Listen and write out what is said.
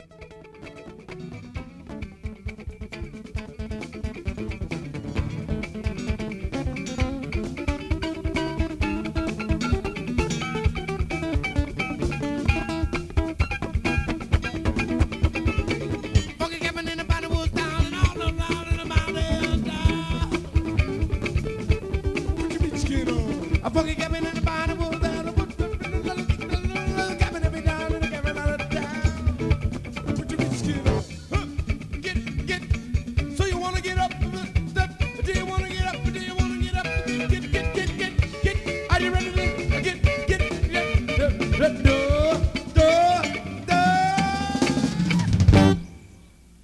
Funky cabin in the body was down and all around in the mountains. Put your beach skin on. A funky cabin in the